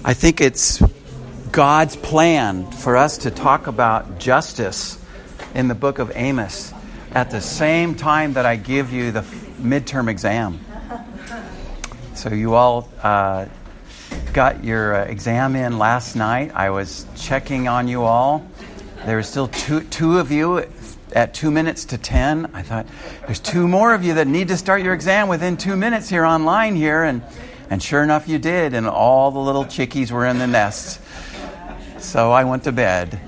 I think it's God's plan for us to talk about justice in the book of Amos at the same time that I give you the midterm exam. So you all got your exam in last night. I was checking on you all. There were still two of you at 2 minutes to 10. I thought, there's two more of you that need to start your exam within 2 minutes here online here. And sure enough, you did. And all the little chickies were in the nest. So I went to bed.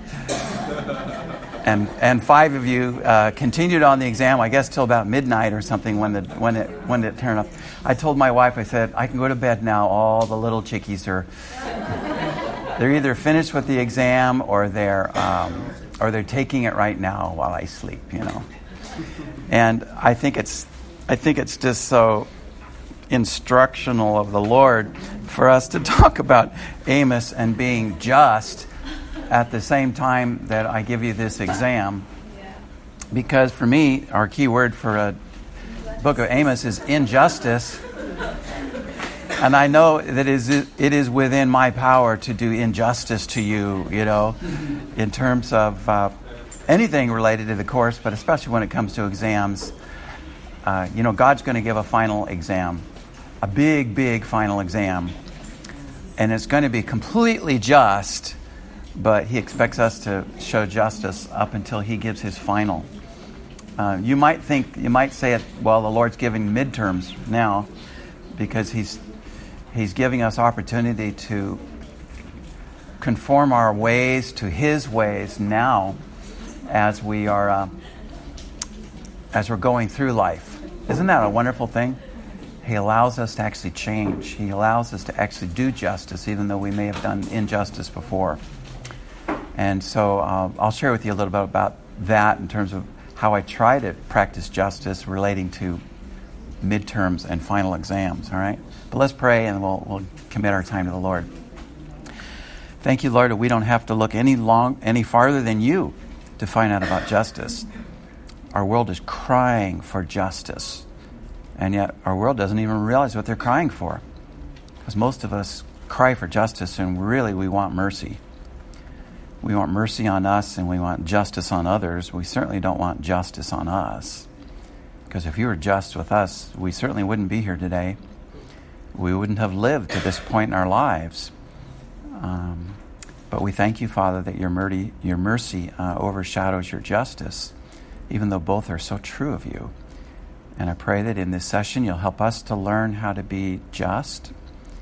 And 5 of you continued on the exam, I guess, till about midnight or something when it turned up. I told my wife, I said, I can go to bed now. All the little chickies they're either finished with the exam or they're taking it right now while I sleep, you know. And I think it's just so instructional of the Lord for us to talk about Amos and being just at the same time that I give you this exam. Because for me, our key word for a book of Amos is injustice. And I know that it is within my power to do injustice to you, you know, in terms of anything related to the course, but especially when it comes to exams. You know, God's going to give a final exam, a big, big final exam. And it's going to be completely just, but he expects us to show justice up until he gives his final. You might say it, well, the Lord's giving midterms now because he's giving us opportunity to conform our ways to his ways now as we're going through life. Isn't that a wonderful thing? He allows us to actually change. He allows us to actually do justice, even though we may have done injustice before. And so I'll share with you a little bit about that in terms of how I try to practice justice relating to midterms and final exams, all right? But let's pray and we'll commit our time to the Lord. Thank you, Lord, that we don't have to look any farther than you to find out about justice. Our world is crying for justice, and yet our world doesn't even realize what they're crying for. Because most of us cry for justice, and really we want mercy. We want mercy on us, and we want justice on others. We certainly don't want justice on us. Because if you were just with us, we certainly wouldn't be here today. We wouldn't have lived to this point in our lives. But we thank you, Father, that your mercy overshadows your justice, even though both are so true of you. And I pray that in this session you'll help us to learn how to be just,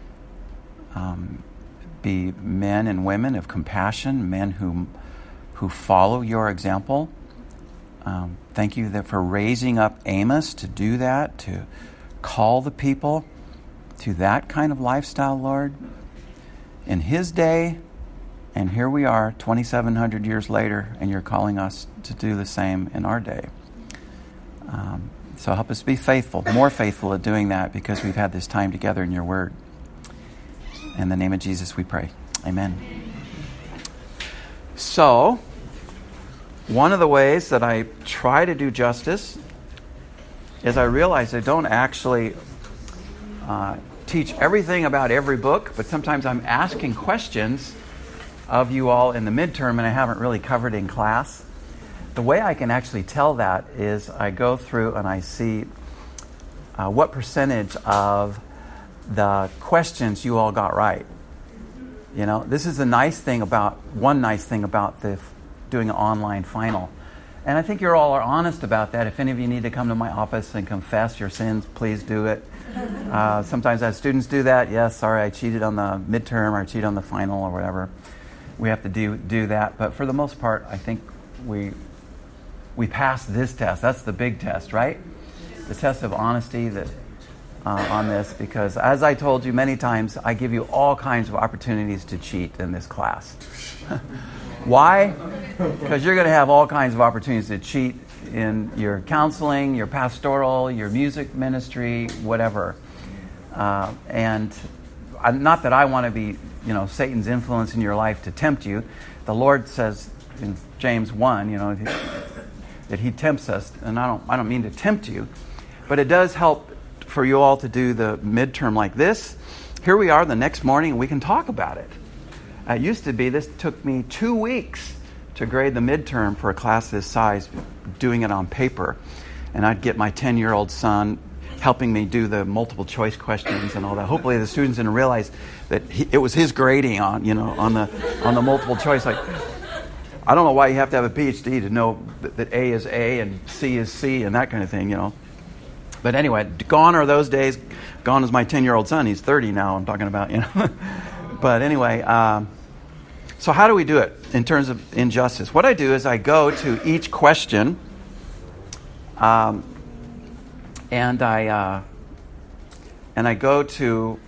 be men and women of compassion, men who follow your example. Thank you for raising up Amos to do that, to call the people to that kind of lifestyle, Lord, in his day. And here we are 2,700 years later, and you're calling us to do the same in our day. So help us be faithful, more faithful at doing that, because we've had this time together in your word. In the name of Jesus we pray. Amen. So, one of the ways that I try to do justice is I realize I don't actually teach everything about every book, but sometimes I'm asking questions of you all in the midterm and I haven't really covered in class. The way I can actually tell that is I go through and I see what percentage of the questions you all got right. You know, this is one nice thing about doing an online final. And I think you all are honest about that. If any of you need to come to my office and confess your sins, please do it. Sometimes as students do that, yes, sorry, I cheated on the midterm or I cheated on the final or whatever. We have to do that. But for the most part, I think we pass this test. That's the big test, right? The test of honesty that on this, because as I told you many times, I give you all kinds of opportunities to cheat in this class. Why? Because you're going to have all kinds of opportunities to cheat in your counseling, your pastoral, your music ministry, whatever. And not that I want to be, Satan's influence in your life to tempt you. The Lord says in James 1, that he tempts us, and I don't mean to tempt you, but it does help for you all to do the midterm like this, here we are the next morning and we can talk about it. It used to be this took me 2 weeks to grade the midterm for a class this size, doing it on paper. And I'd get my 10-year-old son helping me do the multiple choice questions and all that. Hopefully the students didn't realize that it was his grading on the multiple choice. Like, I don't know why you have to have a PhD to know that A is A and C is C and that kind of thing, But anyway, gone are those days. Gone is my 10-year-old son. He's 30 now. I'm talking about, But anyway, so how do we do it in terms of injustice? What I do is I go to each question, and I go to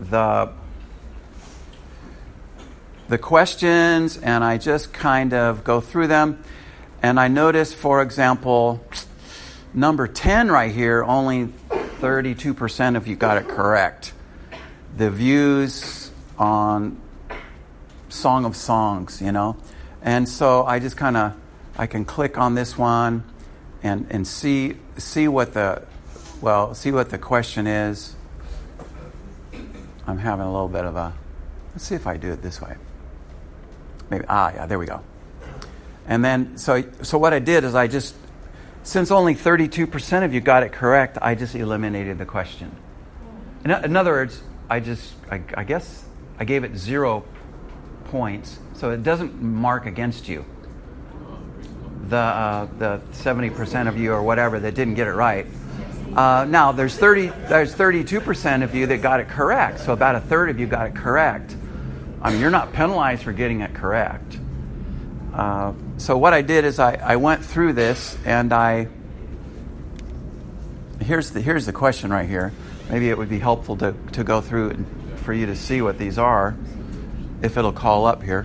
the questions, and I just kind of go through them, and I notice, for example, number 10 right here, only 32% of you got it correct. The views on Song of Songs, and so I just I can click on this one and see what the question is. I'm having a little bit of let's see if I do it this way. Maybe there we go. And then so what I did is since only 32% of you got it correct, I just eliminated the question. In other words, I guess I gave it 0 points, so it doesn't mark against you. The 70% of you or whatever that didn't get it right. Now there's 32% of you that got it correct, so about a third of you got it correct. I mean, you're not penalized for getting it correct. So what I did is I went through this, and here's the question right here. Maybe it would be helpful to go through and for you to see what these are, if it'll call up here.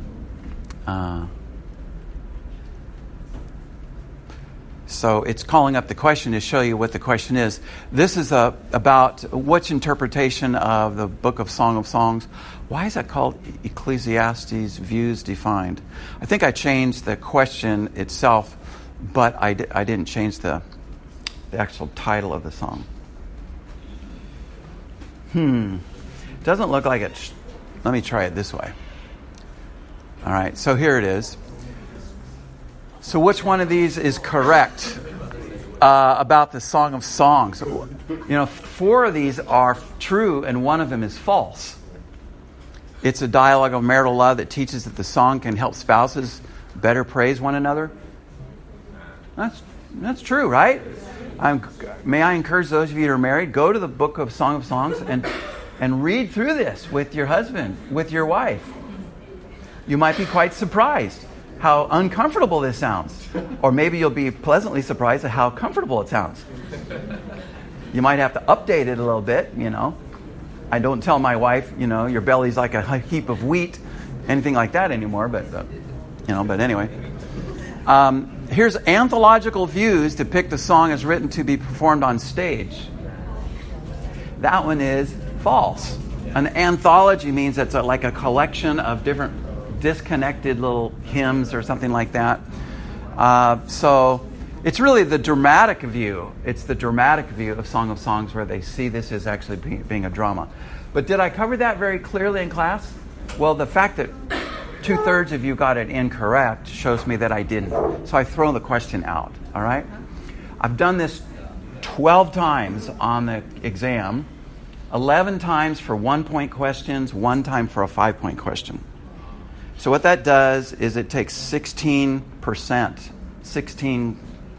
So it's calling up the question to show you what the question is. This is about which interpretation of the book of Song of Songs. Why is that called Ecclesiastes Views Defined? I think I changed the question itself, but I didn't change the actual title of the song. Doesn't look like it. Let me try it this way. All right, so here it is. So which one of these is correct about the Song of Songs? 4 of these are true and one of them is false. It's a dialogue of marital love that teaches that the song can help spouses better praise one another. That's true, right? May I encourage those of you who are married, go to the book of Song of Songs and read through this with your husband, with your wife. You might be quite surprised how uncomfortable this sounds. Or maybe you'll be pleasantly surprised at how comfortable it sounds. You might have to update it a little bit, I don't tell my wife, your belly's like a heap of wheat, anything like that anymore, but anyway. Here's anthological views depict the song as written to be performed on stage. That one is false. An anthology means it's like a collection of different disconnected little hymns or something like that. So it's really the dramatic view. It's the dramatic view of Song of Songs where they see this as actually being a drama. But did I cover that very clearly in class? Well, the fact that 2/3 of you got it incorrect shows me that I didn't. So I throw the question out, all right? I've done this 12 times on the exam, 11 times for 1-point questions, 1 time for a 5-point question. So what that does is it takes 16%, 16,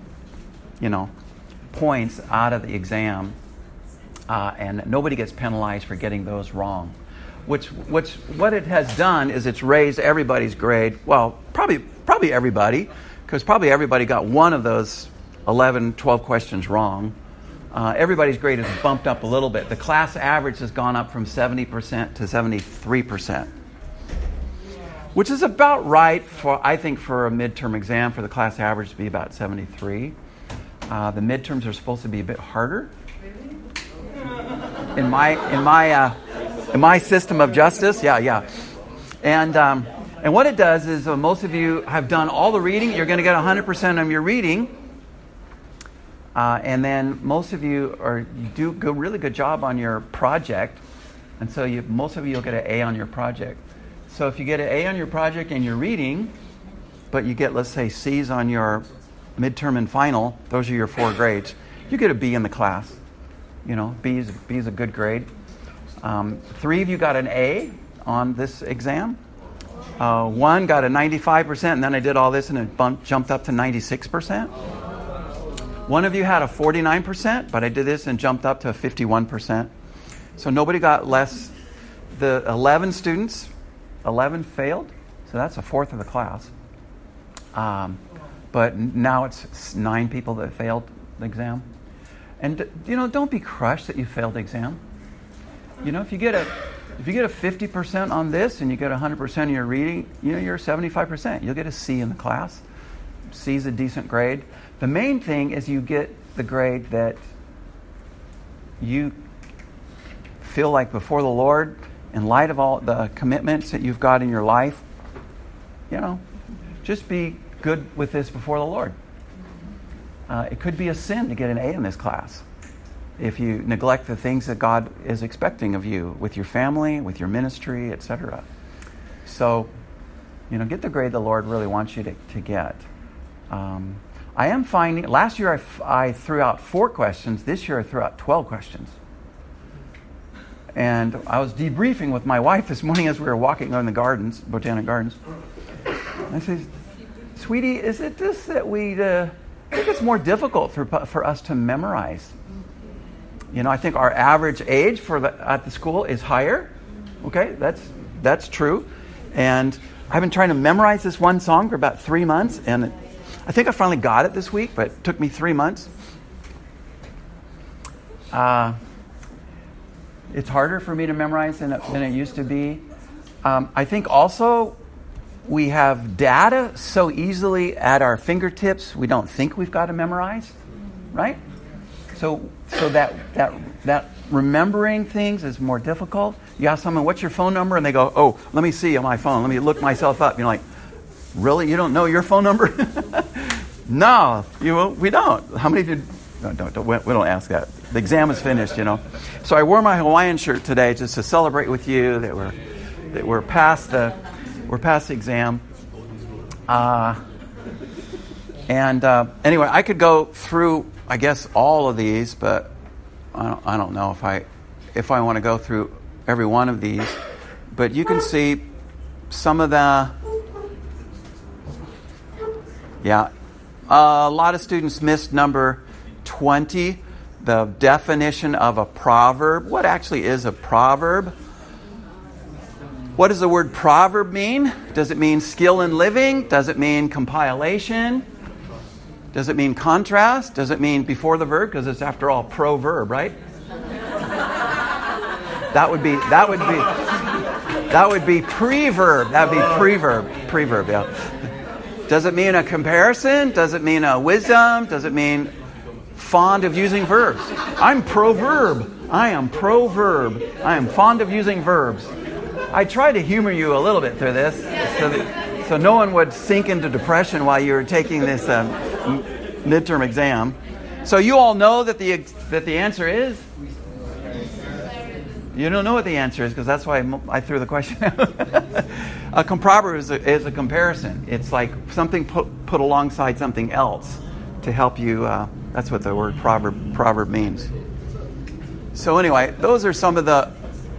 points out of the exam, and nobody gets penalized for getting those wrong. What it has done is it's raised everybody's grade. Well, probably everybody, because probably everybody got one of those 11, 12 questions wrong. Everybody's grade is bumped up a little bit. The class average has gone up from 70% to 73%. Which is about right for a midterm exam for the class average to be about 73. The midterms are supposed to be a bit harder. In my system of justice, yeah. And what it does is most of you have done all the reading. You're going to get 100% of your reading. And then most of you do a really good job on your project. And so most of you will get an A on your project. So if you get an A on your project and you're reading, but you get, let's say, C's on your midterm and final, those are your 4 grades, you get a B in the class. You know, B is a good grade. 3 of you got an A on this exam. 1 got a 95%, and then I did all this and it jumped up to 96%. 1 of you had a 49%, but I did this and jumped up to 51%. So nobody got less. The 11 students, 11 failed, so that's a fourth of the class. But now it's 9 people that failed the exam. And, you know, don't be crushed that you failed the exam. You know, if you get a 50% on this and you get 100% of your reading, you know, you're 75%. You'll get a C in the class. C is a decent grade. The main thing is you get the grade that you feel like before the Lord, in light of all the commitments that you've got in your life, you know, just be good with this before the Lord. It could be a sin to get an A in this class if you neglect the things that God is expecting of you with your family, with your ministry, etc. So, you know, get the grade the Lord really wants you to get. I am finding, last year I threw out 4 questions. This year I threw out 12 questions. And I was debriefing with my wife this morning as we were walking on the gardens, Botanic Gardens. I said, sweetie, is it this that I think it's more difficult for us to memorize. You know, I think our average age at the school is higher. Okay, that's true. And I've been trying to memorize this one song for about 3 months, and I think I finally got it this week, but it took me 3 months. It's harder for me to memorize than it used to be. I think also we have data so easily at our fingertips, we don't think we've got to memorize, right? So that remembering things is more difficult. You ask someone, what's your phone number? And they go, oh, let me see on my phone. Let me look myself up. You're like, really? You don't know your phone number? No, we don't. How many of you... No, we don't ask that. The exam is finished, you know. So I wore my Hawaiian shirt today just to celebrate with you that we're past the exam. Anyway, I could go through, I guess, all of these, but I don't know if I want to go through every one of these. But you can see some of the... Yeah. A lot of students missed number 20, the definition of a proverb. What actually is a proverb? What does the word proverb mean? Does it mean skill in living? Does it mean compilation? Does it mean contrast? Does it mean before the verb? Because it's, after all, proverb, right? That would be preverb. That would be preverb, yeah. Does it mean a comparison? Does it mean a wisdom? Does it mean fond of using verbs? I'm proverb. I am proverb. I am fond of using verbs. I tried to humor you a little bit through this so no one would sink into depression while you were taking this midterm exam. So you all know that the answer is? You don't know what the answer is because that's why I threw the question out. A proverb is a comparison. It's like something put alongside something else to help you. That's what the word proverb means. So anyway, those are some of the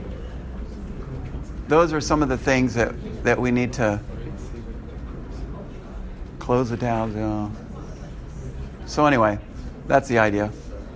things that we need to close it down. So anyway, that's the idea.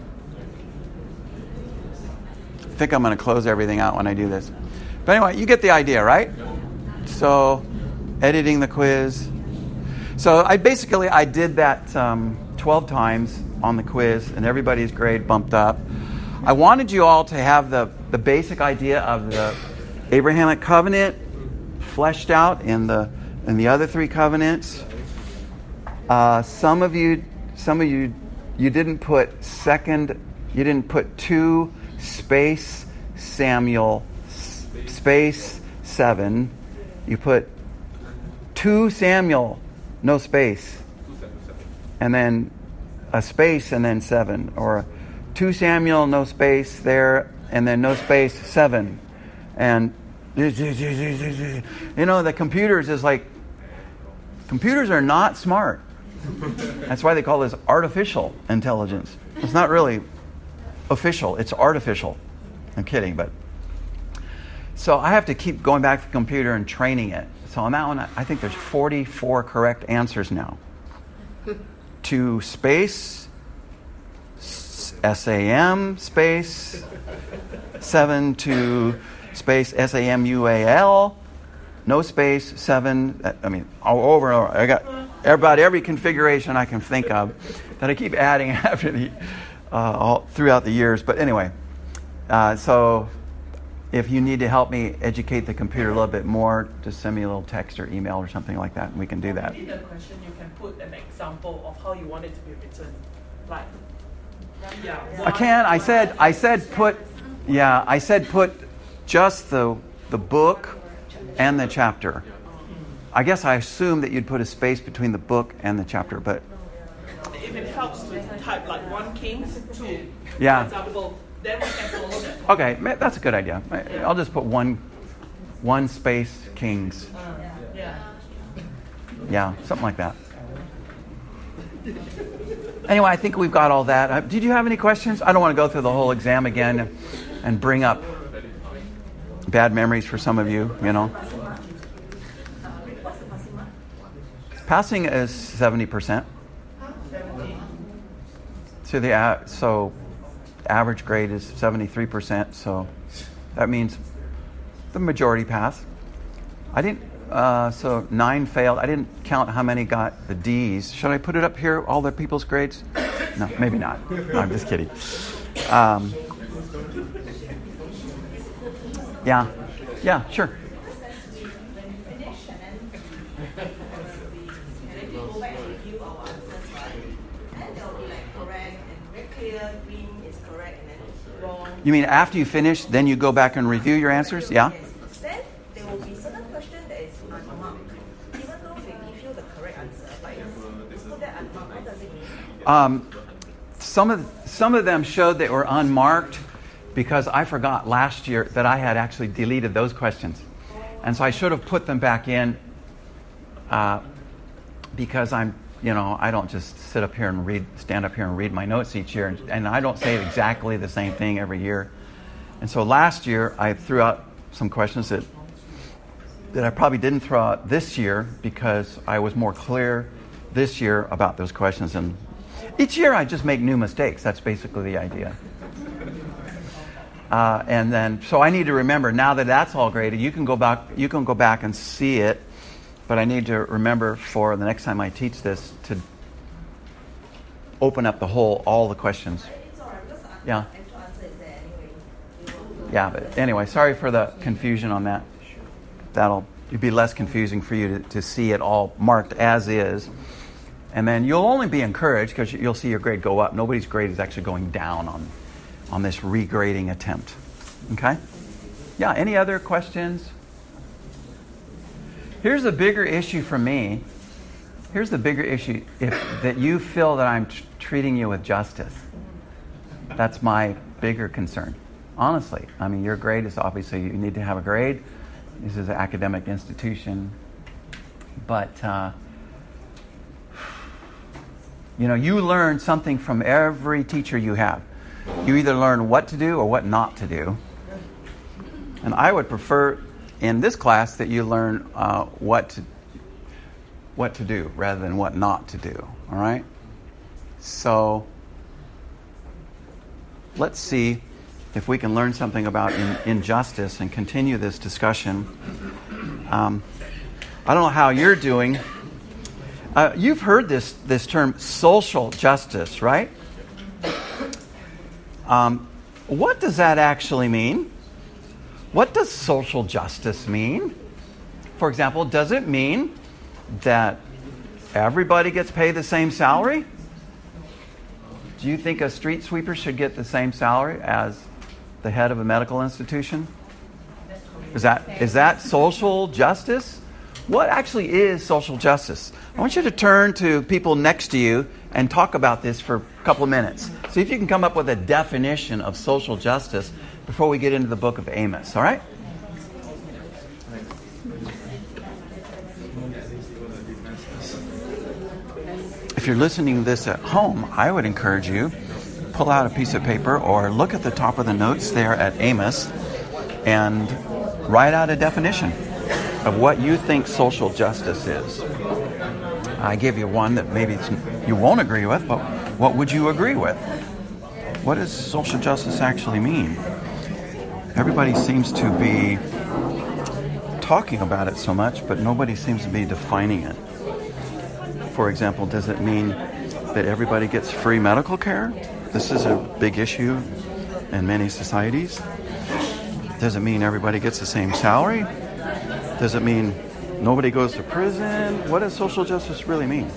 I think I'm going to close everything out when I do this. But anyway, you get the idea, right? So, editing the quiz. So I did that 12 times on the quiz, and everybody's grade bumped up. I wanted you all to have the basic idea of the Abrahamic covenant fleshed out in the other 3 covenants. Some of you didn't put you didn't put 2 space Samuel space 7. You put 2 Samuel, no space, and then a space and then 7, or 2 Samuel, no space there, and then no space 7. And, the computers is like, computers are not smart. That's why they call this artificial intelligence. It's not really official, it's artificial. I'm kidding, but. So I have to keep going back to the computer and training it. So on that one, I think there's 44 correct answers now. To space, SAM, space, 7 to space, SAMUAL, no space, 7, over and over. I got about every configuration I can think of that I keep adding after all throughout the years. But anyway, so if you need to help me educate the computer a little bit more, just send me a little text or email or something like that, and we can do that. In the question, you can put an example of how you want it to be written. Like, I can. I said put just the book and the chapter. I guess I assumed that you'd put a space between the book and the chapter, but if it helps to type like 1 Kings 2, yeah. for example, then we can follow that. Okay, that's a good idea. I'll just put one space Kings. Yeah, something like that. Anyway, I think we've got all that. Did you have any questions? I don't want to go through the whole exam again and bring up bad memories for some of you, Passing is 70%. So average grade is 73%, so that means the majority passed. I didn't, so 9 failed. I didn't count how many got the D's. Should I put it up here, all the people's grades? No, maybe not. No, I'm just kidding. Yeah, sure. You mean after you finish, then you go back and review your answers? Yeah? Then there will be certain question that is unmarked. Even though they give you the correct answer, but it's put that unmarked. What does it mean? Some of them showed they were unmarked because I forgot last year that I had actually deleted those questions. And so I should have put them back in because I don't just stand up here and read my notes each year, and I don't say exactly the same thing every year. And so last year I threw out some questions that I probably didn't throw out this year because I was more clear this year about those questions. And each year I just make new mistakes. That's basically the idea. And then, so I need to remember now that that's all graded. You can go back and see it. But I need to remember for the next time I teach this to open up all the questions. It's all right, because yeah. the answer is there anyway. Yeah, but anyway, sorry for the confusion on that. It'll be less confusing for you to see it all marked as is. And then you'll only be encouraged because you'll see your grade go up. Nobody's grade is actually going down on this regrading attempt. Okay? Yeah, any other questions? Here's the bigger issue for me. Here's the bigger issue that you feel that I'm treating you with justice. That's my bigger concern. Honestly, your grade is obviously, you need to have a grade. This is an academic institution. But, you learn something from every teacher you have. You either learn what to do or what not to do. And I would prefer in this class that you learn what to do rather than what not to do. All right? So let's see if we can learn something about injustice and continue this discussion. I don't know how you're doing. You've heard this term social justice, right? What does that actually mean? What does social justice mean? For example, does it mean that everybody gets paid the same salary? Do you think a street sweeper should get the same salary as the head of a medical institution? Is that social justice? What actually is social justice? I want you to turn to people next to you and talk about this for a couple of minutes. See if you can come up with a definition of social justice before we get into the book of Amos, all right? If you're listening to this at home, I would encourage you, pull out a piece of paper or look at the top of the notes there at Amos and write out a definition of what you think social justice is. I give you one that maybe you won't agree with, but what would you agree with? What does social justice actually mean? Everybody seems to be talking about it so much, but nobody seems to be defining it. For example, does it mean that everybody gets free medical care? This is a big issue in many societies. Does it mean everybody gets the same salary? Does it mean nobody goes to prison? What does social justice really mean?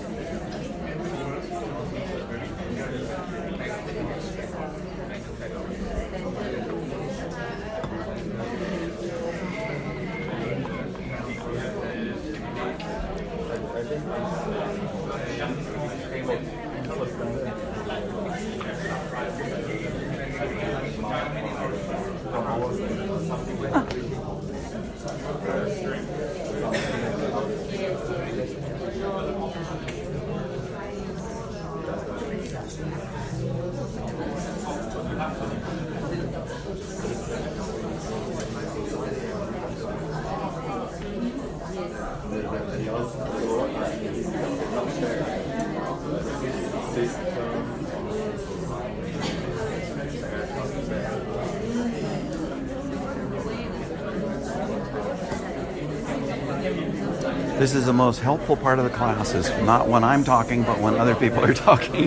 This is the most helpful part of the classes, not when I'm talking, but when other people are talking.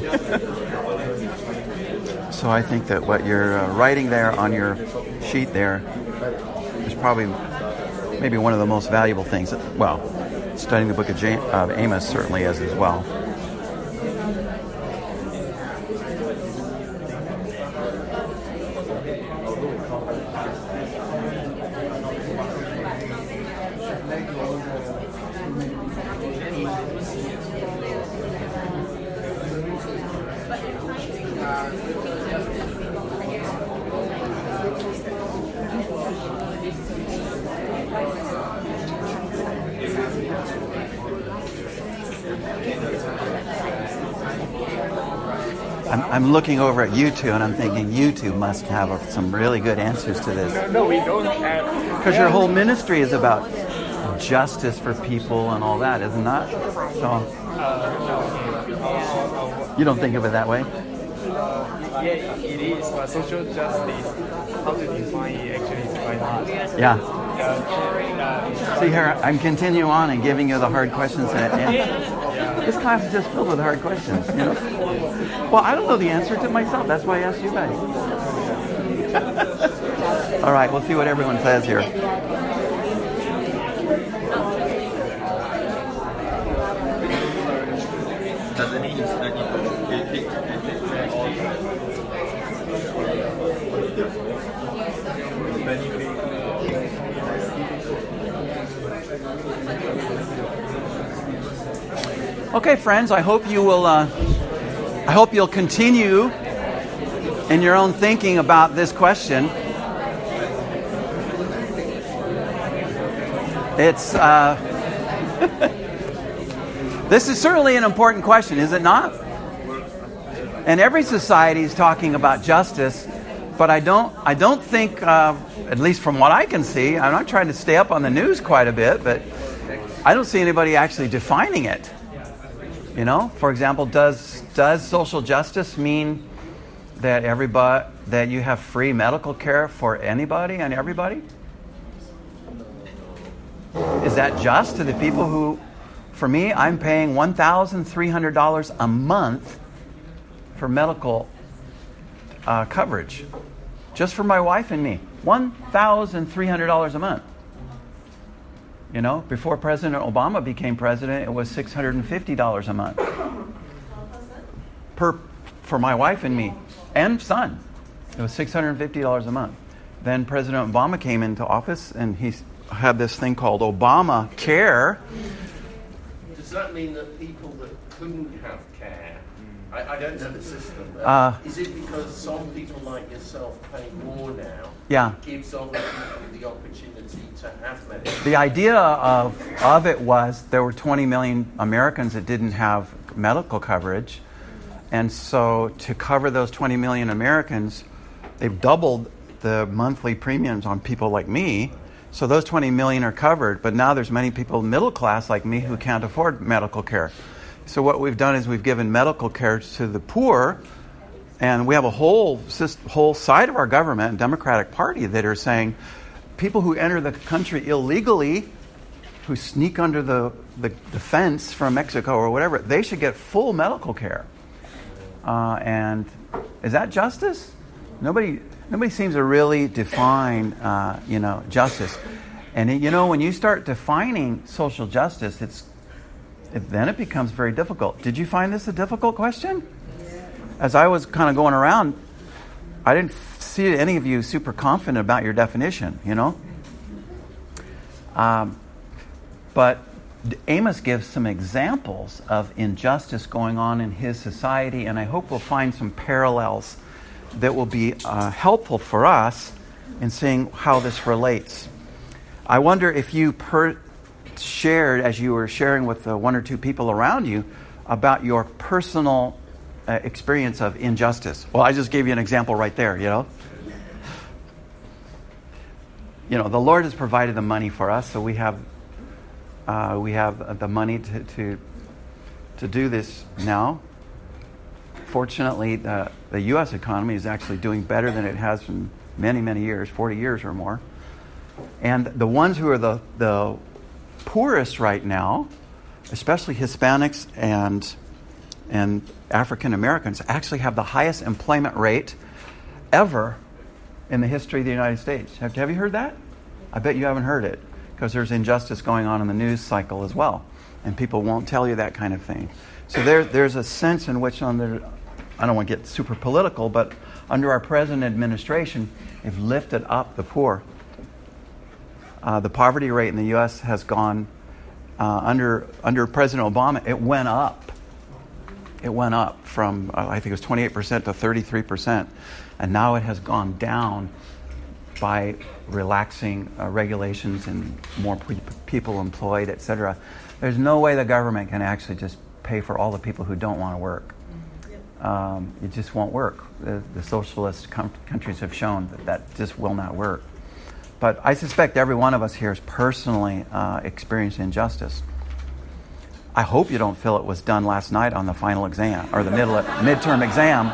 So I think that what you're writing there on your sheet there is probably maybe one of the most valuable things. Well, studying the book of Amos certainly is as well. I'm looking over at you two, and I'm thinking you two must have some really good answers to this. No, we don't have. Because your whole ministry is about justice for people and all that, isn't that? So, you don't think of it that way? Yeah, it is, but social justice, how to define it actually is quite hard. Yeah. See here, I'm continuing on and giving you the hard questions. This class is just filled with hard questions, you know? Well, I don't know the answer to myself. That's why I asked you guys. All right, we'll see what everyone says here. Okay, friends, I hope you will. I hope you'll continue in your own thinking about this question. It's this is certainly an important question, is it not? And every society is talking about justice, but I don't think, at least from what I can see, I'm not trying to stay up on the news quite a bit, but I don't see anybody actually defining it. You know, for example, does social justice mean that that you have free medical care for anybody and everybody? Is that just to the people who, for me, I'm paying $1,300 a month for medical coverage, just for my wife and me. $1,300 a month. You know, before President Obama became president, it was $650 a month for my wife and me and son. It was $650 a month. Then President Obama came into office, and he had this thing called Obamacare. Does that mean that people that couldn't have care I don't know the system. Is it because some people like yourself pay more now? Yeah. Gives other people the opportunity to have medical? The idea of it was there were 20 million Americans that didn't have medical coverage. And so to cover those 20 million Americans, they've doubled the monthly premiums on people like me. So those 20 million are covered. But now there's many people middle class like me who can't afford medical care. So what we've done is we've given medical care to the poor. And we have a whole side of our government, Democratic Party, that are saying people who enter the country illegally, who sneak under the fence from Mexico or whatever, they should get full medical care. And is that justice? Nobody seems to really define, justice. And when you start defining social justice, then it becomes very difficult. Did you find this a difficult question? As I was kind of going around, I didn't see any of you super confident about your definition, But Amos gives some examples of injustice going on in his society, and I hope we'll find some parallels that will be helpful for us in seeing how this relates. I wonder if you shared, as you were sharing with one or two people around you, about your personal experience of injustice. Well, I just gave you an example right there, the Lord has provided the money for us, so we have the money to do this now. Fortunately, the U.S. economy is actually doing better than it has in many, many years, 40 years or more. And the ones who are the poorest right now, especially Hispanics and African Americans, actually have the highest employment rate ever in the history of the United States. Have you heard that? I bet you haven't heard it, because there's injustice going on in the news cycle as well, and people won't tell you that kind of thing. So there's a sense in which, I don't want to get super political, but under our present administration, they've lifted up the poor. The poverty rate in the U.S. has gone, under President Obama, it went up. It went up from, I think it was 28% to 33%. And now it has gone down by relaxing regulations and more people employed, etc. There's no way the government can actually just pay for all the people who don't want to work. It just won't work. The socialist countries have shown that just will not work. But I suspect every one of us here has personally experienced injustice. I hope you don't feel it was done last night on the final exam or the midterm exam.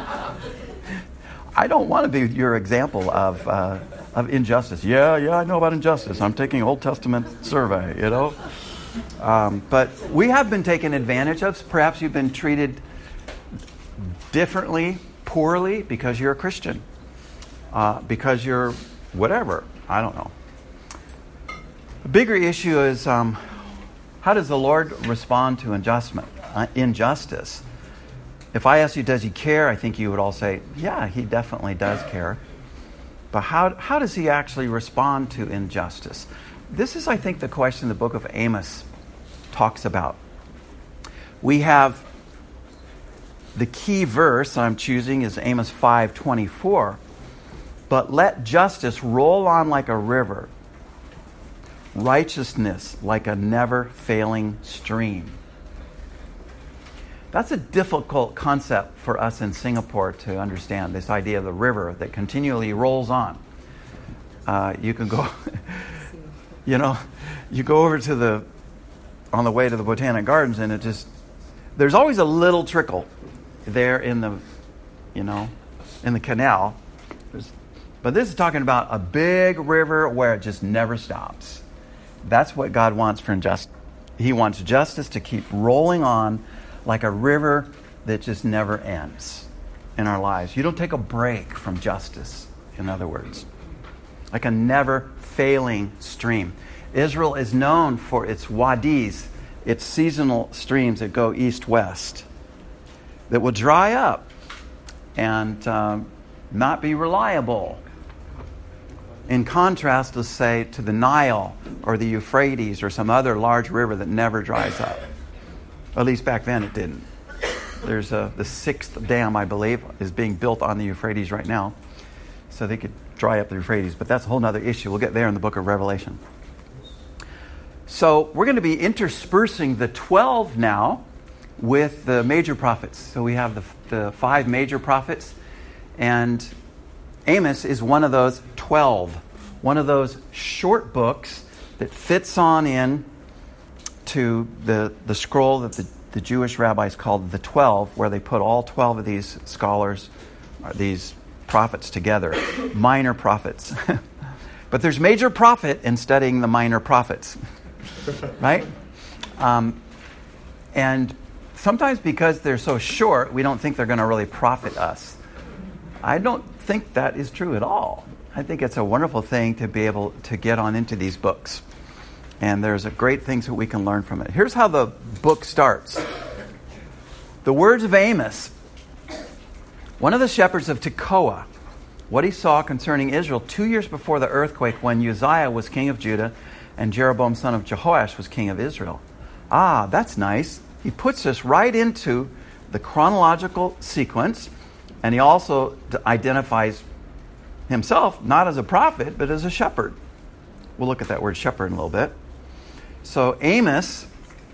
I don't want to be your example of injustice. Yeah, I know about injustice. I'm taking Old Testament survey, But we have been taken advantage of. Perhaps you've been treated differently, poorly, because you're a Christian. Because you're whatever. I don't know. The bigger issue is how does the Lord respond to injustice? If I asked you, does he care? I think you would all say, yeah, he definitely does care. But how does he actually respond to injustice? This is, I think, the question the book of Amos talks about. We have the key verse I'm choosing is Amos 5:24. But let justice roll on like a river, righteousness like a never-failing stream. That's a difficult concept for us in Singapore to understand, this idea of the river that continually rolls on. You can go, you go over to on the way to the Botanic Gardens, and there's always a little trickle there in the canal. But this is talking about a big river where it just never stops. That's what God wants for injustice. He wants justice to keep rolling on like a river that just never ends in our lives. You don't take a break from justice, in other words. Like a never-failing stream. Israel is known for its wadis, its seasonal streams that go east-west, that will dry up and not be reliable. In contrast, let's say, to the Nile or the Euphrates or some other large river that never dries up. At least back then it didn't. There's the sixth dam, I believe, is being built on the Euphrates right now. So they could dry up the Euphrates. But that's a whole other issue. We'll get there in the book of Revelation. So we're going to be interspersing the 12 now with the major prophets. So we have the 5 major prophets. And Amos is one of those 12. One of those short books that fits on in to the scroll that the Jewish rabbis called the 12, where they put all 12 of these scholars, these prophets together, minor prophets. But there's major profit in studying the minor prophets, right? And sometimes because they're so short, we don't think they're going to really profit us. I don't think that is true at all. I think it's a wonderful thing to be able to get on into these books. And there's great things that we can learn from it. Here's how the book starts. The words of Amos, one of the shepherds of Tekoa, what he saw concerning Israel 2 years before the earthquake when Uzziah was king of Judah and Jeroboam son of Jehoash was king of Israel. Ah, that's nice. He puts us right into the chronological sequence, and he also identifies himself not as a prophet, but as a shepherd. We'll look at that word shepherd in a little bit. So Amos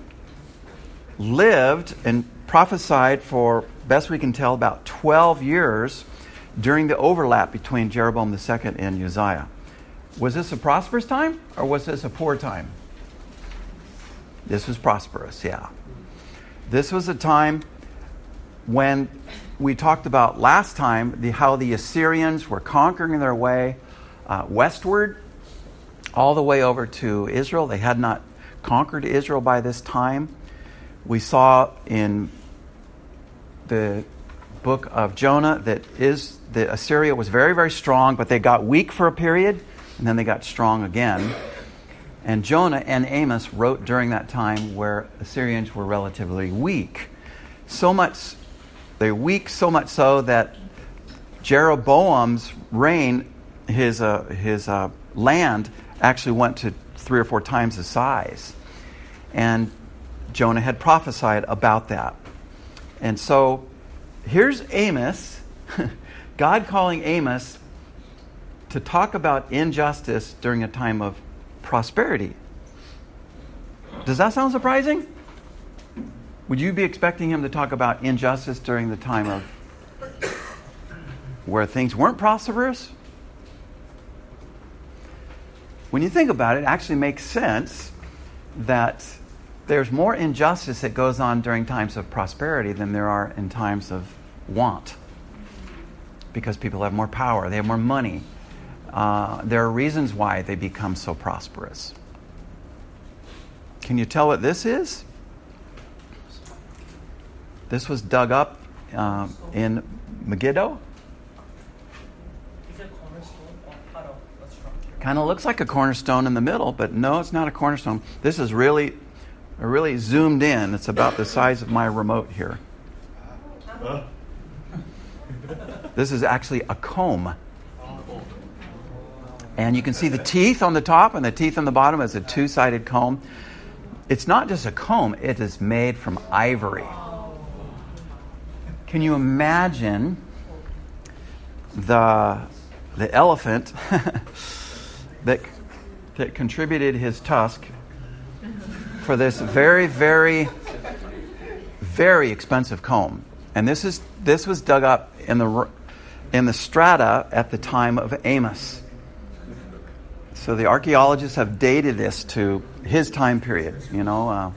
lived and prophesied for, best we can tell, about 12 years during the overlap between Jeroboam II and Uzziah. Was this a prosperous time or was this a poor time? This was prosperous, yeah. This was a time when we talked about last time how the Assyrians were conquering their way westward all the way over to Israel. They had not conquered Israel by this time. We saw in the book of Jonah that Assyria was very, very strong, but they got weak for a period, and then they got strong again. And Jonah and Amos wrote during that time where Assyrians were relatively weak. They're weak so much so that Jeroboam's reign, his land actually went to 3 or 4 times the size. And Jonah had prophesied about that. And so here's Amos, God calling Amos to talk about injustice during a time of prosperity. Does that sound surprising? Would you be expecting him to talk about injustice during the time of where things weren't prosperous? When you think about it, it actually makes sense that there's more injustice that goes on during times of prosperity than there are in times of want. Because people have more power, they have more money. There are reasons why they become so prosperous. Can you tell what this is? This was dug up in Megiddo. Is it a cornerstone or part of a structure? Kind of looks like a cornerstone in the middle, but no, it's not a cornerstone. This is really zoomed in. It's about the size of my remote here. This is actually a comb. And you can see the teeth on the top and the teeth on the bottom as a 2-sided comb. It's not just a comb, it is made from ivory. Can you imagine the elephant that contributed his tusk for this very, very, very expensive comb? And this was dug up in the strata at the time of Amos. So the archaeologists have dated this to his time period, and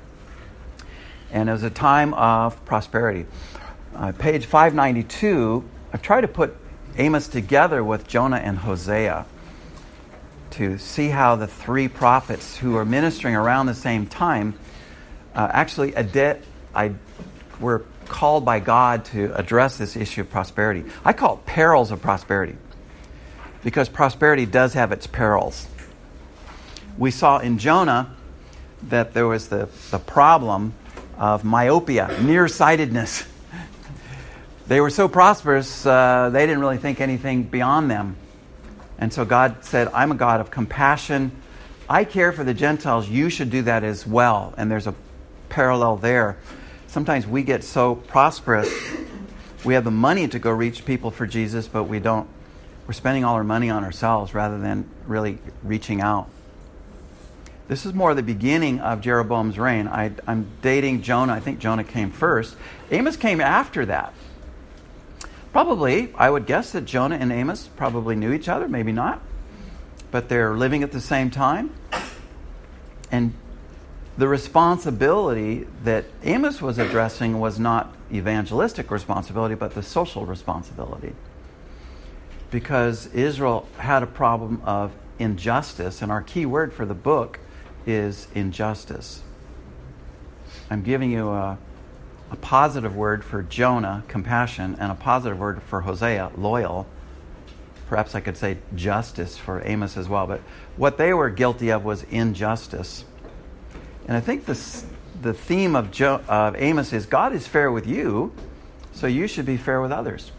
it was a time of prosperity. Page 592, I've tried to put Amos together with Jonah and Hosea to see how the 3 prophets who are ministering around the same time actually were called by God to address this issue of prosperity. I call it perils of prosperity, because prosperity does have its perils. We saw in Jonah that there was the problem of myopia, nearsightedness. They were so prosperous, they didn't really think anything beyond them. And so God said, I'm a God of compassion. I care for the Gentiles. You should do that as well. And there's a parallel there. sometimes we get so prosperous, we have the money to go reach people for Jesus, but we're spending all our money on ourselves rather than really reaching out. This is more the beginning of Jeroboam's reign. I'm dating Jonah. I think Jonah came first. Amos came after that. Probably, I would guess that Jonah and Amos probably knew each other, maybe not. But they're living at the same time. And the responsibility that Amos was addressing was not evangelistic responsibility, but the social responsibility. Because Israel had a problem of injustice, and our key word for the book is injustice. I'm giving you a positive word for Jonah, compassion, and a positive word for Hosea, loyal. Perhaps I could say justice for Amos as well. But what they were guilty of was injustice. And I think the theme of Amos is God is fair with you, so you should be fair with others.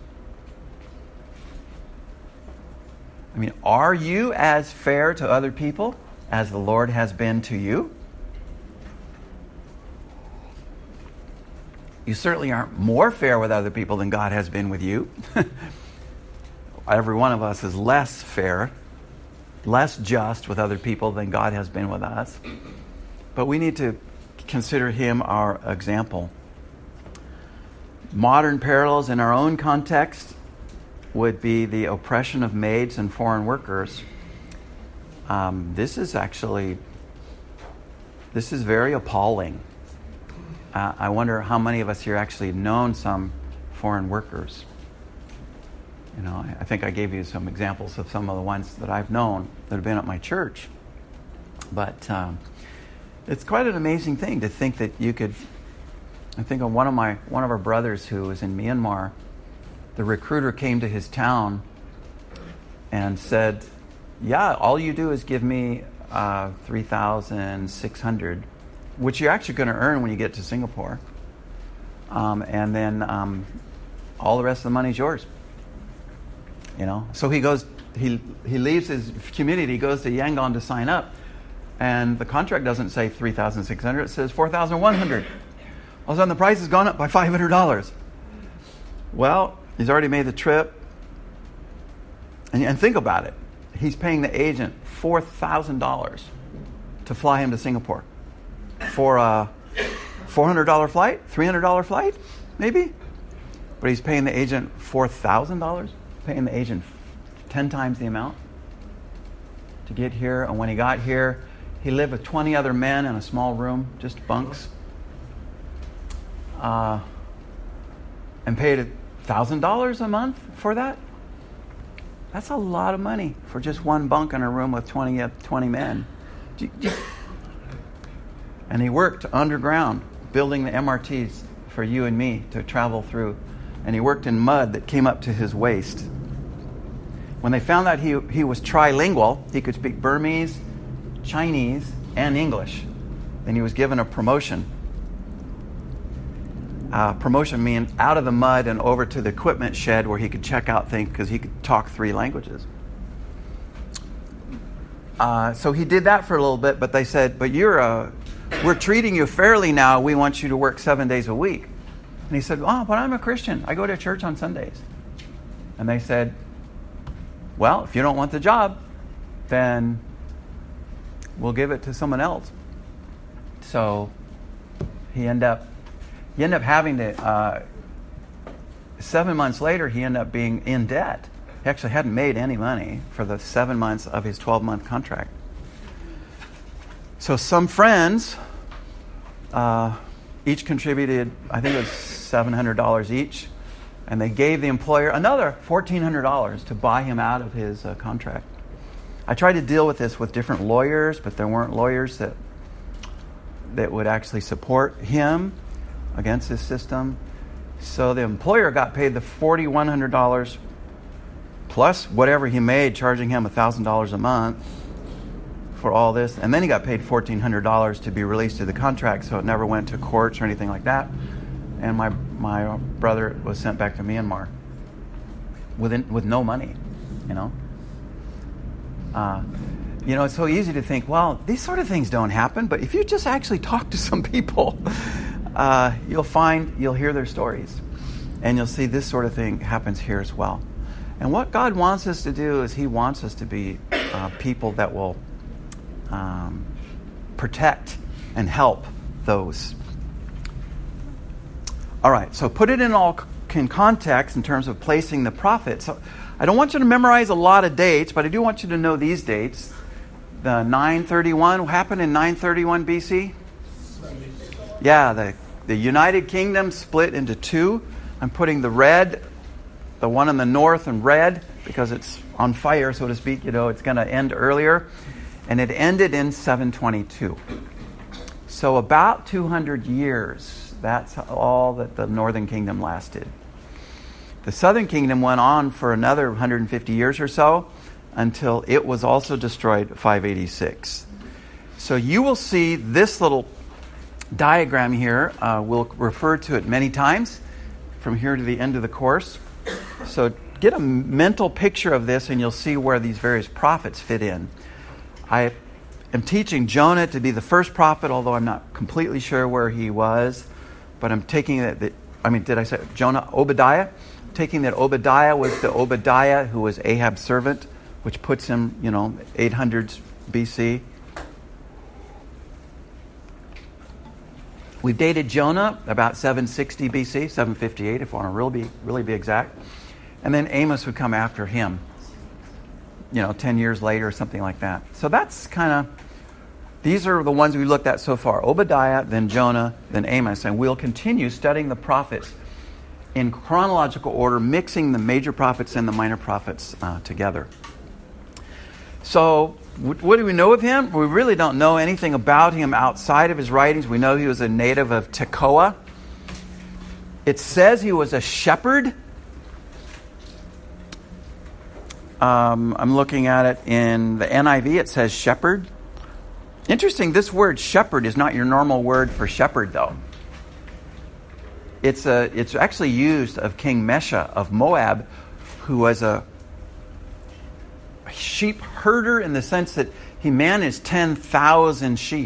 I mean, are you as fair to other people as the Lord has been to you? You certainly aren't more fair with other people than God has been with you. Every one of us is less fair, less just with other people than God has been with us. But we need to consider him our example. Modern parallels in our own context would be the oppression of maids and foreign workers. This is very appalling. I wonder how many of us here actually known some foreign workers. You know, I think I gave you some examples of some of the ones that I've known that have been at my church. But it's quite an amazing thing to think that you could. I think of one of our brothers who was in Myanmar. The recruiter came to his town and said, "Yeah, all you do is give me $3,600, which you're actually going to earn when you get to Singapore, and then all the rest of the money's yours." You know, so he goes. He leaves his community, goes to Yangon to sign up, and the contract doesn't say $3,600; it says $4,100. All of a sudden, the price has gone up by $500. Well, he's already made the trip, and think about it. He's paying the agent $4,000 to fly him to Singapore for a $400 flight, $300 flight, maybe. But he's paying the agent $4,000, paying the agent 10 times the amount to get here. And when he got here, he lived with 20 other men in a small room, just bunks, and paid $1,000 a month for that. That's a lot of money for just one bunk in a room with 20 men. And he worked underground, building the MRTs for you and me to travel through. And he worked in mud that came up to his waist. When they found out he was trilingual, he could speak Burmese, Chinese, and English. Then he was given a promotion. Promotion means out of the mud and over to the equipment shed where he could check out things because he could talk 3 languages. So he did that for a little bit, but they said, "But we're treating you fairly now. We want you to work 7 days a week." And he said, "Oh, but I'm a Christian. I go to church on Sundays." And they said, "Well, if you don't want the job, then we'll give it to someone else." So he ended up having to, 7 months later, he ended up being in debt. He actually hadn't made any money for the 7 months of his 12-month contract. So some friends each contributed, I think it was $700 each, and they gave the employer another $1,400 to buy him out of his contract. I tried to deal with this with different lawyers, but there weren't lawyers that would actually support him against this system. So the employer got paid the $4,100 plus whatever he made, charging him $1,000 a month for all this. And then he got paid $1,400 to be released to the contract, so it never went to courts or anything like that. And my brother was sent back to Myanmar with no money, you know. It's so easy to think, well, these sort of things don't happen. But if you just actually talk to some people, you'll hear their stories. And you'll see this sort of thing happens here as well. And what God wants us to do is He wants us to be people that will protect and help those. All right, so put it in context in terms of placing the prophets. So I don't want you to memorize a lot of dates, but I do want you to know these dates. The 931, what happened in 931 BC? Yeah, the United Kingdom split into two. I'm putting the one in the north in red because it's on fire, so to speak. It's going to end earlier. And it ended in 722. So about 200 years. That's all that the northern kingdom lasted. The southern kingdom went on for another 150 years or so until it was also destroyed 586. So you will see this little diagram here. We'll refer to it many times from here to the end of the course. So get a mental picture of this and you'll see where these various prophets fit in. I am teaching Jonah to be the first prophet, although I'm not completely sure where he was. But I'm taking did I say Jonah? Obadiah? Taking that Obadiah was the Obadiah who was Ahab's servant, which puts him, 800s BC. We've dated Jonah about 760 BC, 758 if I want to really be exact. And then Amos would come after him, 10 years later or something like that. So that's these are the ones we looked at so far. Obadiah, then Jonah, then Amos. And we'll continue studying the prophets in chronological order, mixing the major prophets and the minor prophets together. So what do we know of him? We really don't know anything about him outside of his writings. We know he was a native of Tekoa. It says he was a shepherd. I'm looking at it in the NIV. It says shepherd. Interesting, this word shepherd is not your normal word for shepherd, though. It's actually used of King Mesha of Moab, who was a sheep herder in the sense that he managed 10,000 sheep.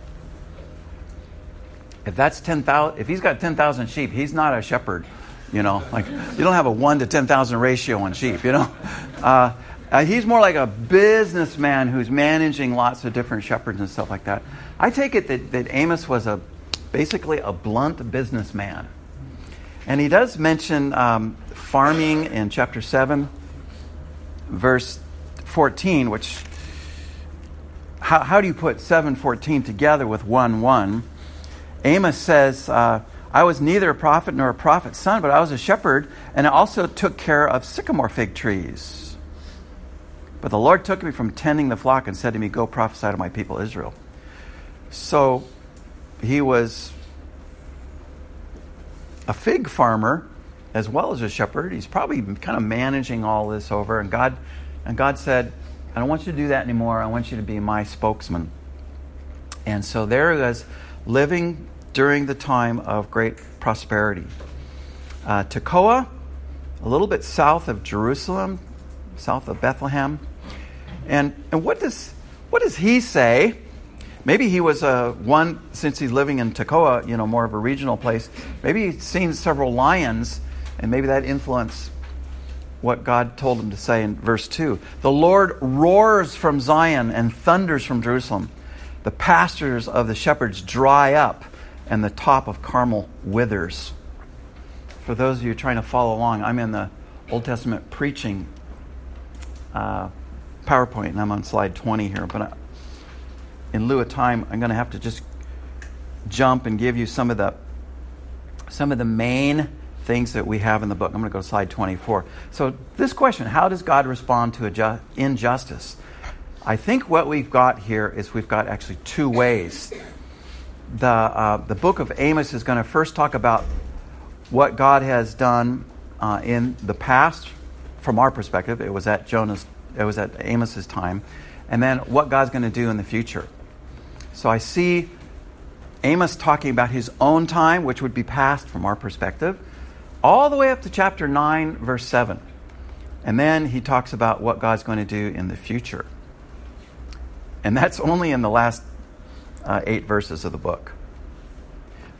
If he's got 10,000 sheep, he's not a shepherd. You don't have a 1 to 10,000 ratio on sheep. He's more like a businessman who's managing lots of different shepherds and stuff like that. I take it that Amos was basically a blunt businessman. And he does mention farming in chapter 7, verse 14, which, how do you put 7:14 together with 1:1? Amos says, I was neither a prophet nor a prophet's son, but I was a shepherd, and I also took care of sycamore fig trees. But the Lord took me from tending the flock and said to me, go prophesy to my people Israel. So he was a fig farmer as well as a shepherd. He's probably kind of managing all this over. And God said, I don't want you to do that anymore. I want you to be my spokesman. And so there he was, living during the time of great prosperity. Tekoa, a little bit south of Jerusalem, south of Bethlehem. And what does he say? Maybe he was since he's living in Tekoa, more of a regional place. Maybe he's seen several lions, and maybe that influenced what God told him to say in verse 2. The Lord roars from Zion and thunders from Jerusalem. The pastures of the shepherds dry up, and the top of Carmel withers. For those of you trying to follow along, I'm in the Old Testament preaching PowerPoint, and I'm on slide 20 here. But in lieu of time, I'm going to have to just jump and give you some of the main things that we have in the book. I'm going to go to slide 24. So this question, how does God respond to injustice? I think what we've got here is we've got actually two ways. The book of Amos is going to first talk about what God has done in the past. From our perspective, it was at Amos's time, and then what God's going to do in the future. So I see Amos talking about his own time, which would be past from our perspective, all the way up to chapter 9, verse 7. And then he talks about what God's going to do in the future. And that's only in the last 8 verses of the book.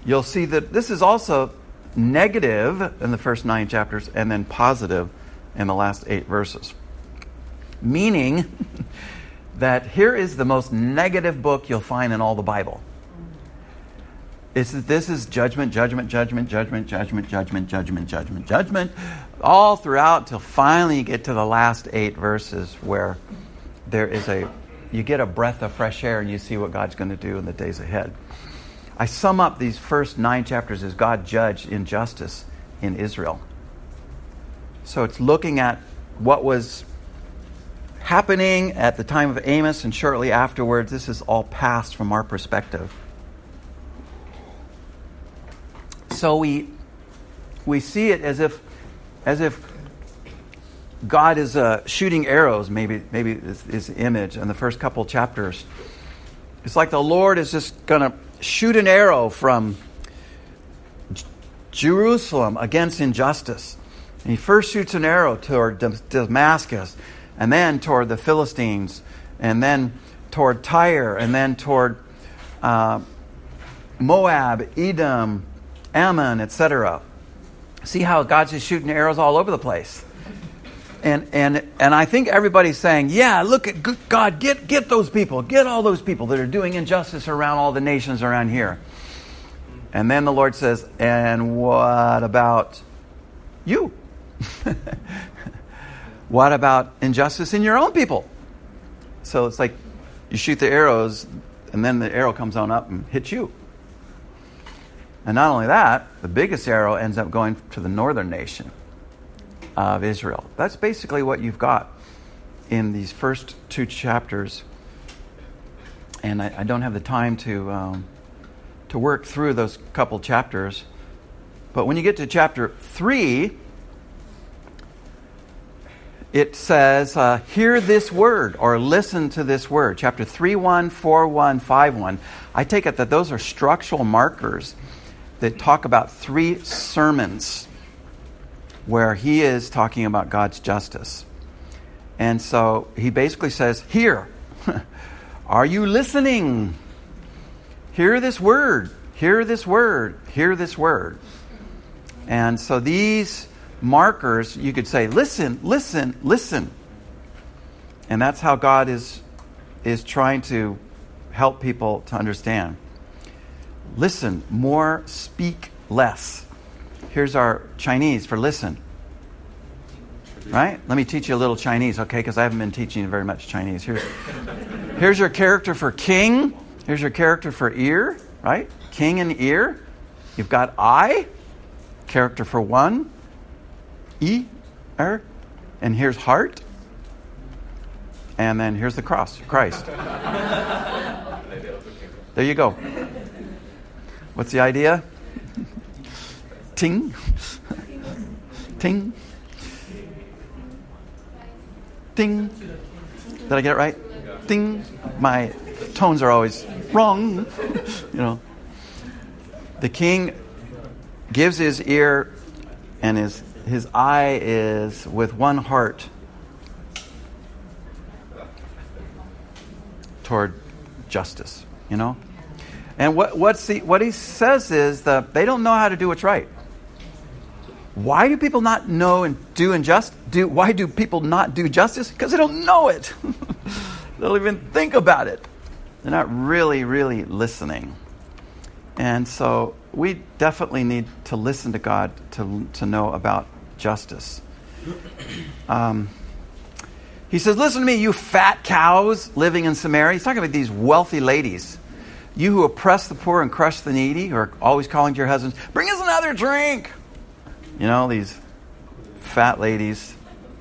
you'll see that this is also negative in the first 9 chapters and then positive in the last 8 verses. Meaning that here is the most negative book you'll find in all the Bible. This is judgment, judgment, judgment, judgment, judgment, judgment, judgment, judgment, judgment, all throughout till finally you get to the last 8 verses where you get a breath of fresh air and you see what God's going to do in the days ahead. I sum up these first 9 chapters as God judged injustice in Israel. So it's looking at what was happening at the time of Amos and shortly afterwards. This is all past from our perspective. So we see it as if God is shooting arrows. Maybe is the image in the first couple chapters. It's like the Lord is just going to shoot an arrow from Jerusalem against injustice. And he first shoots an arrow toward Damascus, and then toward the Philistines, and then toward Tyre, and then toward Moab, Edom, Ammon, etc. See how God's just shooting arrows all over the place. And I think everybody's saying, yeah, look at God, get those people, get all those people that are doing injustice around all the nations around here. And then the Lord says, and what about you? What about injustice in your own people? So it's like you shoot the arrows, and then the arrow comes on up and hits you. And not only that, the biggest arrow ends up going to the northern nation of Israel. That's basically what you've got in these first 2 chapters. And I don't have the time to work through those couple chapters. But when you get to chapter 3, it says, hear this word, or listen to this word. Chapter 3:1, 4:1, 5:1. I take it that those are structural markers that talk about 3 sermons where he is talking about God's justice. And so he basically says, here, are you listening? Hear this word, hear this word, hear this word. And so these markers, you could say, listen, listen, listen. And that's how God is trying to help people to understand. Listen more, speak less. Here's our Chinese for listen. Right? Let me teach you a little Chinese, okay? Because I haven't been teaching you very much Chinese. Here's your character for king. Here's your character for ear, right? King and ear. You've got eye, character for one. And here's heart. And then here's the cross, Christ. There you go. What's the idea? Ting. Ting. Ting. Did I get it right? Ting. My tones are always wrong. The king gives his ear, and his eye is with one heart toward justice, And what he says is that they don't know how to do what's right. Why do people not know and why do people not do justice? Because they don't know it. They don't even think about it. They're not really, really listening. And so we definitely need to listen to God to know about justice. He says, listen to me, you fat cows living in Samaria. He's talking about these wealthy ladies. You who oppress the poor and crush the needy, who are always calling to your husbands, bring us another drink. These fat ladies.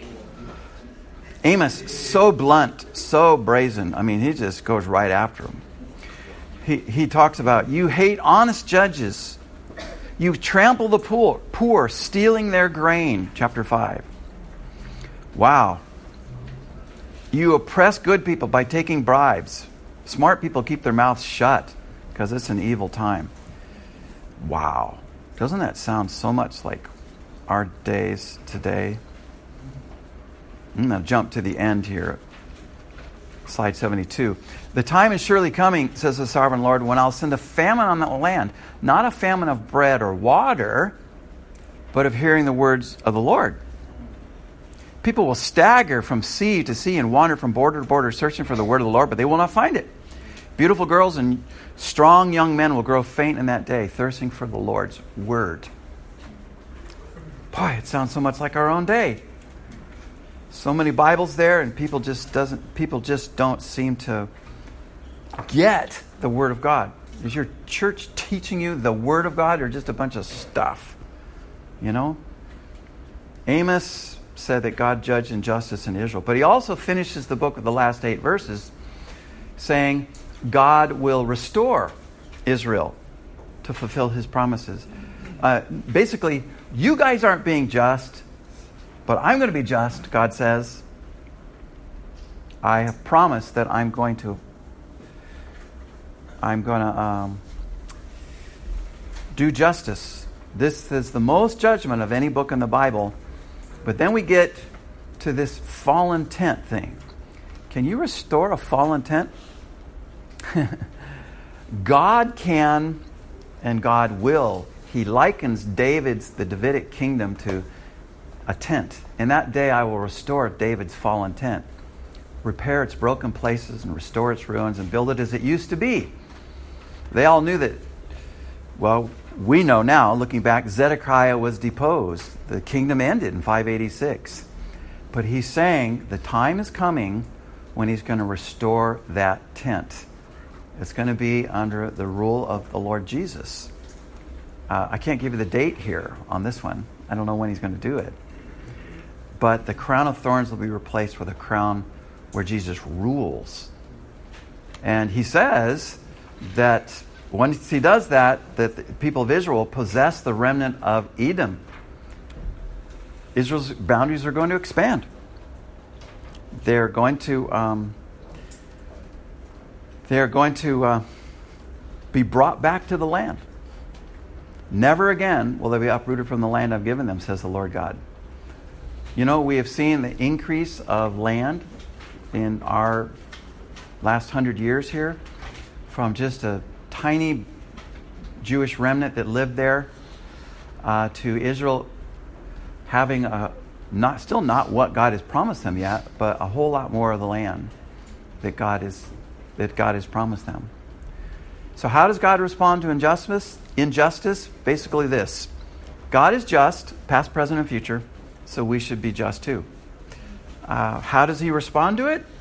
Amos, so blunt, so brazen. He just goes right after them. He talks about, you hate honest judges. You trample the poor, stealing their grain. Chapter 5. Wow. You oppress good people by taking bribes. Smart people keep their mouths shut because it's an evil time. Wow. Doesn't that sound so much like our days today? I'm going to jump to the end here. Slide 72. The time is surely coming, says the sovereign Lord, when I'll send a famine on the land, not a famine of bread or water, but of hearing the words of the Lord. People will stagger from sea to sea and wander from border to border, searching for the word of the Lord, but they will not find it. Beautiful girls and strong young men will grow faint in that day, thirsting for the Lord's word. Boy, it sounds so much like our own day. So many Bibles there, and people just don't seem to get the word of God. Is your church teaching you the word of God, or just a bunch of stuff? You know? Amos said that God judged injustice in Israel. But he also finishes the book with the last 8 verses saying God will restore Israel to fulfill his promises. Basically, you guys aren't being just, but I'm going to be just, God says. I have promised that I'm going to do justice. This is the most judgment of any book in the Bible. But then we get to this fallen tent thing. Can you restore a fallen tent? God can and God will. He likens the Davidic kingdom to a tent. In that day I will restore David's fallen tent, repair its broken places and restore its ruins and build it as it used to be. They all knew that, well, we know now, looking back, Zedekiah was deposed. The kingdom ended in 586. But he's saying the time is coming when he's going to restore that tent. It's going to be under the rule of the Lord Jesus. I can't give you the date here on this one. I don't know when he's going to do it. But the crown of thorns will be replaced with a crown where Jesus rules. And he says that once he does that, the people of Israel will possess the remnant of Edom. Israel's boundaries are going to expand. They're going to be brought back to the land. Never again will they be uprooted from the land I've given them, says the Lord God. You know, we have seen the increase of land in our last 100 years here from just a tiny Jewish remnant that lived there to Israel having still not what God has promised them yet, but a whole lot more of the land that God has promised them. So how does God respond to injustice? Injustice, basically this. God is just, past, present, and future, so we should be just too. How does he respond to it?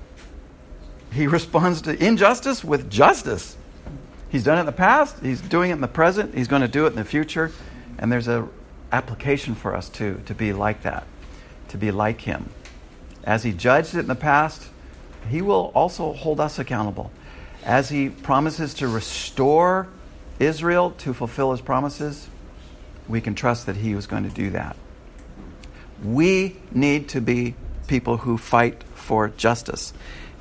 He responds to injustice with justice. He's done it in the past, he's doing it in the present, he's going to do it in the future, and there's an application for us to be like that, to be like him. As he judged it in the past, he will also hold us accountable. As he promises to restore Israel to fulfill his promises, we can trust that he was going to do that. We need to be people who fight for justice.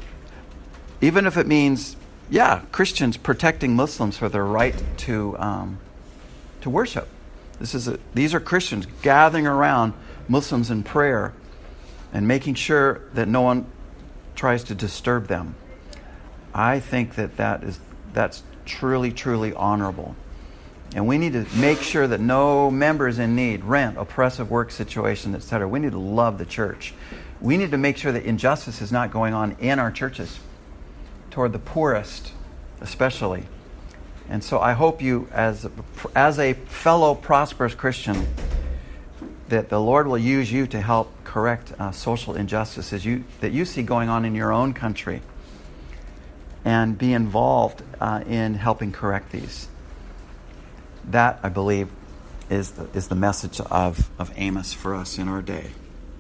Even if it means, Christians protecting Muslims for their right to worship. These are Christians gathering around Muslims in prayer and making sure that no one tries to disturb them. I think that's truly, truly honorable. And we need to make sure that no member is in need, rent, oppressive work situation, etc. We need to love the church. We need to make sure that injustice is not going on in our churches, toward the poorest especially. And so I hope you, as a fellow prosperous Christian, that the Lord will use you to help correct social injustices that you see going on in your own country, and be involved in helping correct these. That, I believe, is the message of Amos for us in our day.